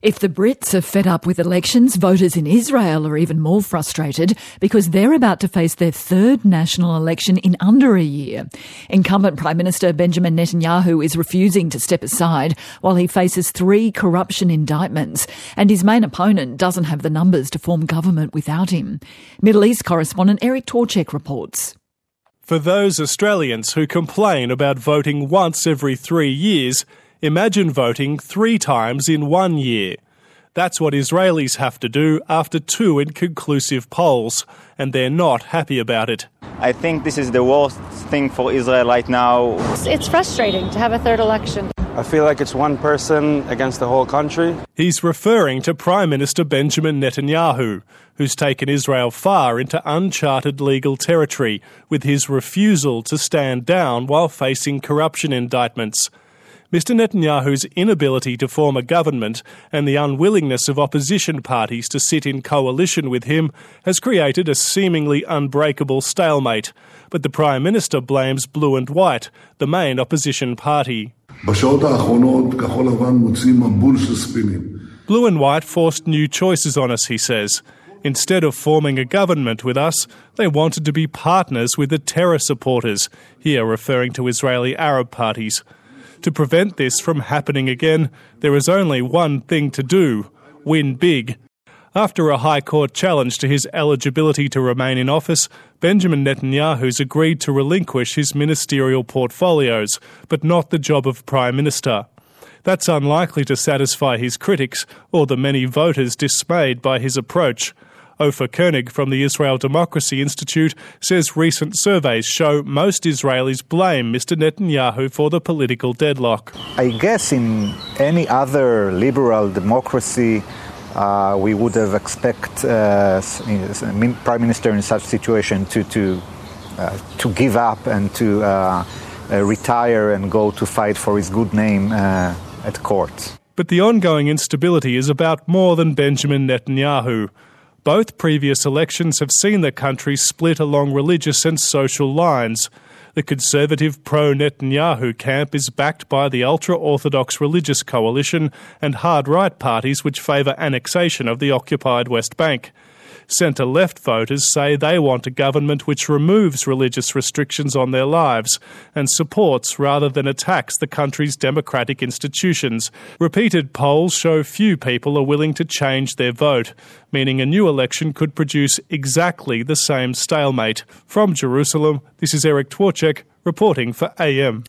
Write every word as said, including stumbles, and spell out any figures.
If the Brits are fed up with elections, voters in Israel are even more frustrated because they're about to face their third national election in under a year. Incumbent Prime Minister Benjamin Netanyahu is refusing to step aside while he faces three corruption indictments, and his main opponent doesn't have the numbers to form government without him. Middle East correspondent Eric Torchek reports. For those Australians who complain about voting once every three years, imagine voting three times in one year. That's what Israelis have to do after two inconclusive polls, and they're not happy about it. I think this is the worst thing for Israel right now. It's frustrating to have a third election. I feel like it's one person against the whole country. He's referring to Prime Minister Benjamin Netanyahu, who's taken Israel far into uncharted legal territory with his refusal to stand down while facing corruption indictments. Mister Netanyahu's inability to form a government and the unwillingness of opposition parties to sit in coalition with him has created a seemingly unbreakable stalemate. But the Prime Minister blames Blue and White, the main opposition party. Blue and White forced new choices on us, he says. Instead of forming a government with us, they wanted to be partners with the terror supporters, here referring to Israeli Arab parties. To prevent this from happening again, there is only one thing to do: win big. After a High Court challenge to his eligibility to remain in office, Benjamin Netanyahu's agreed to relinquish his ministerial portfolios, but not the job of Prime Minister. That's unlikely to satisfy his critics or the many voters dismayed by his approach. Ofer Koenig from the Israel Democracy Institute says recent surveys show most Israelis blame Mister Netanyahu for the political deadlock. I guess in any other liberal democracy, uh, we would have expected uh, Prime Minister in such situation to to uh, to give up and to uh, uh, retire and go to fight for his good name uh, at court. But the ongoing instability is about more than Benjamin Netanyahu. Both previous elections have seen the country split along religious and social lines. The conservative pro-Netanyahu camp is backed by the ultra-Orthodox religious coalition and hard-right parties which favour annexation of the occupied West Bank. Centre-left voters say they want a government which removes religious restrictions on their lives and supports rather than attacks the country's democratic institutions. Repeated polls show few people are willing to change their vote, meaning a new election could produce exactly the same stalemate. From Jerusalem, this is Eric Torchek reporting for A M.